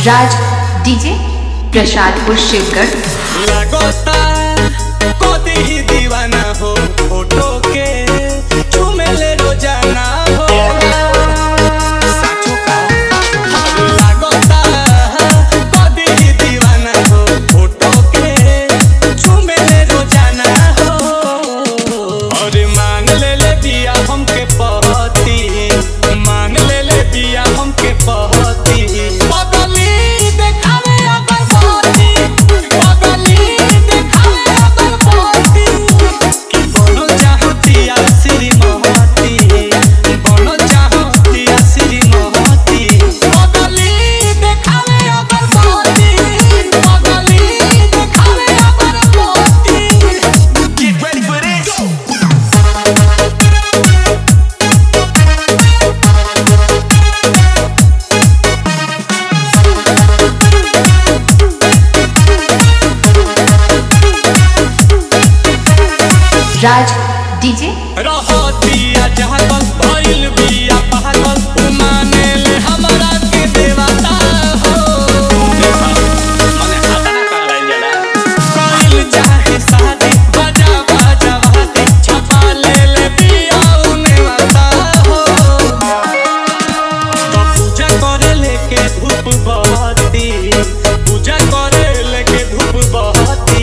राज DJ Prasadpur Shivgarh. लगोता कोदी ही दीवाना हो फोटो के चुमेले रोजाना हो साचो का लगोता कोदी ही दीवाना हो फोटो के चुमेले रोजाना हो और मांग ले बिया हमके पहती मांग ले बिया हमके पहती राज डीजे रहतिया जहागल भइल बिया पागल माने ले हमरा के देवता हो माने हाथा ना कर लाइन जाला कोइल चाहे शादी बजा बजा बाती छपा ले बिया उने वाता हो तो पूजा करे लेके धूप बहती पूजा करे लेके धूप बहती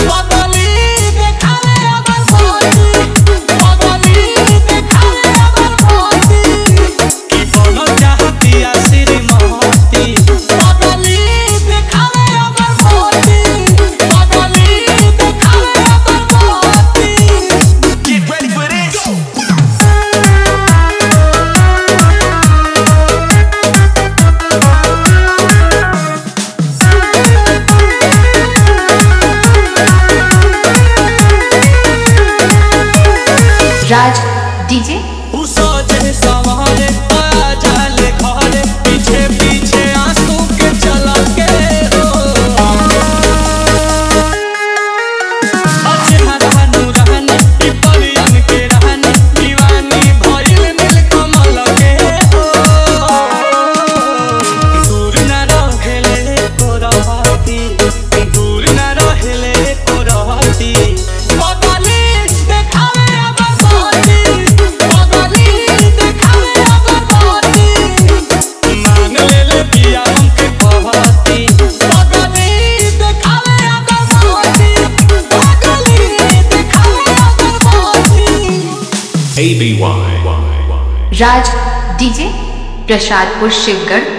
राज डीजे सोचे सवारे जाले घरे पीछे पीछे आंसू के चला के हो अच्छे हरानु रहने ई परियन के रहने दीवानी भइल नील कमल के हो दूर न रहेले को रहती दूर न रहेले को रहती राज डीजे प्रसादपुर शिवगढ़।